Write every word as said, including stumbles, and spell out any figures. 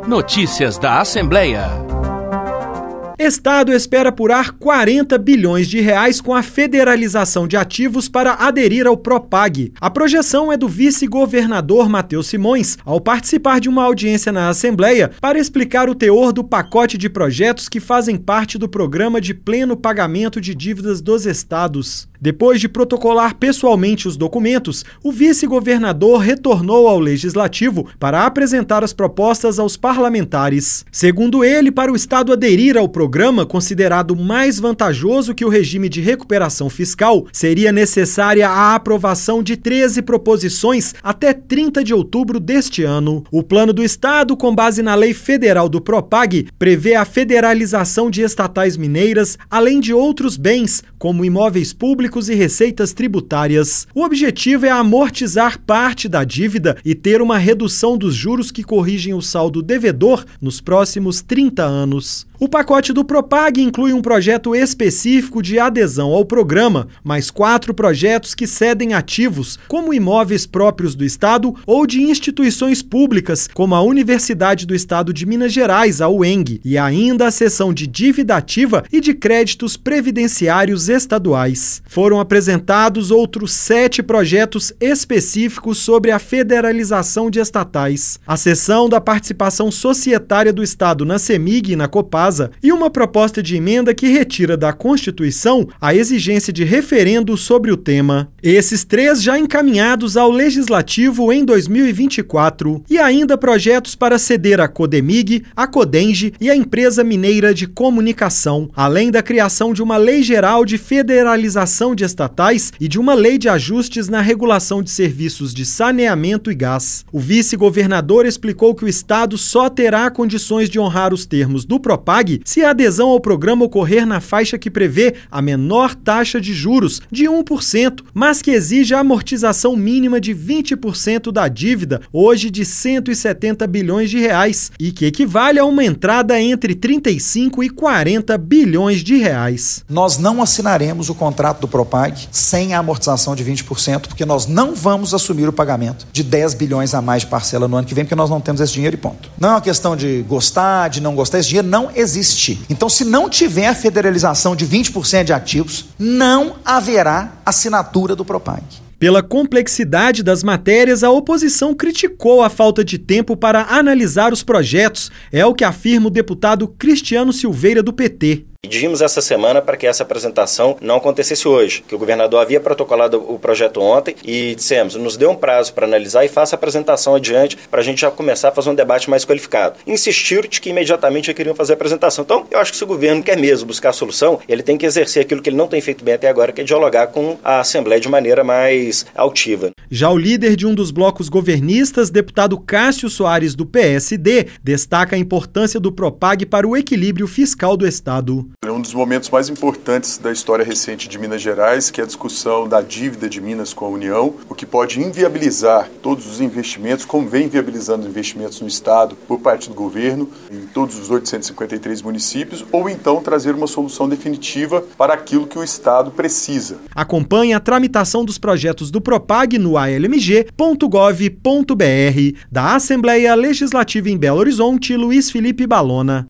Notícias da Assembleia. Estado espera apurar quarenta bilhões de reais com a federalização de ativos para aderir ao Propag. A projeção é do vice-governador Matheus Simões, ao participar de uma audiência na Assembleia para explicar o teor do pacote de projetos que fazem parte do Programa de Pleno Pagamento de Dívidas dos Estados. Depois de protocolar pessoalmente os documentos, o vice-governador retornou ao Legislativo para apresentar as propostas aos parlamentares. Segundo ele, para o Estado aderir ao programa, considerado mais vantajoso que o regime de recuperação fiscal, seria necessária a aprovação de treze proposições até trinta de outubro deste ano. O plano do Estado, com base na Lei Federal do Propag, prevê a federalização de estatais mineiras, além de outros bens, como imóveis públicos e receitas tributárias. O objetivo é amortizar parte da dívida e ter uma redução dos juros que corrigem o saldo devedor nos próximos trinta anos. O pacote do Propag inclui um projeto específico de adesão ao programa, mais quatro projetos que cedem ativos, como imóveis próprios do Estado ou de instituições públicas, como a Universidade do Estado de Minas Gerais, a U E N G, e ainda a cessão de dívida ativa e de créditos previdenciários estaduais. Foram apresentados outros sete projetos específicos sobre a federalização de estatais, a cessão da participação societária do Estado na CEMIG e na Copasa, e uma proposta de emenda que retira da Constituição a exigência de referendo sobre o tema. Esses três já encaminhados ao Legislativo em dois mil e vinte e quatro. E ainda projetos para ceder a Codemig, a Codenge e a Empresa Mineira de Comunicação, além da criação de uma Lei Geral de Federalização de Estatais e de uma Lei de Ajustes na Regulação de Serviços de Saneamento e Gás. O vice-governador explicou que o Estado só terá condições de honrar os termos do Propag se a adesão ao programa ocorrer na faixa que prevê a menor taxa de juros, de um por cento, mas que exige a amortização mínima de vinte por cento da dívida, hoje de cento e setenta bilhões de reais, e que equivale a uma entrada entre trinta e cinco e quarenta bilhões de reais. Nós não assinaremos o contrato do Propag sem a amortização de vinte por cento, porque nós não vamos assumir o pagamento de dez bilhões a mais de parcela no ano que vem, porque nós não temos esse dinheiro e ponto. Não é uma questão de gostar, de não gostar, esse dinheiro não existe. Existe. Então, se não tiver a federalização de vinte por cento de ativos, não haverá assinatura do Propag. Pela complexidade das matérias, a oposição criticou a falta de tempo para analisar os projetos, é o que afirma o deputado Cristiano Silveira, do P T. Pedimos essa semana para que essa apresentação não acontecesse hoje, que o governador havia protocolado o projeto ontem e dissemos, nos dê um prazo para analisar e faça a apresentação adiante para a gente já começar a fazer um debate mais qualificado. Insistiram de que imediatamente já queriam fazer a apresentação. Então, eu acho que se o governo quer mesmo buscar a solução, ele tem que exercer aquilo que ele não tem feito bem até agora, que é dialogar com a Assembleia de maneira mais altiva. Já o líder de um dos blocos governistas, deputado Cássio Soares, do P S D, destaca a importância do Propag para o equilíbrio fiscal do Estado. É um dos momentos mais importantes da história recente de Minas Gerais, que é a discussão da dívida de Minas com a União, o que pode inviabilizar todos os investimentos, como vem inviabilizando investimentos no Estado por parte do governo, em todos os oitocentos e cinquenta e três municípios, ou então trazer uma solução definitiva para aquilo que o Estado precisa. Acompanhe a tramitação dos projetos do Propag no a l m g ponto gov ponto b r. Da Assembleia Legislativa em Belo Horizonte, Luiz Felipe Balona.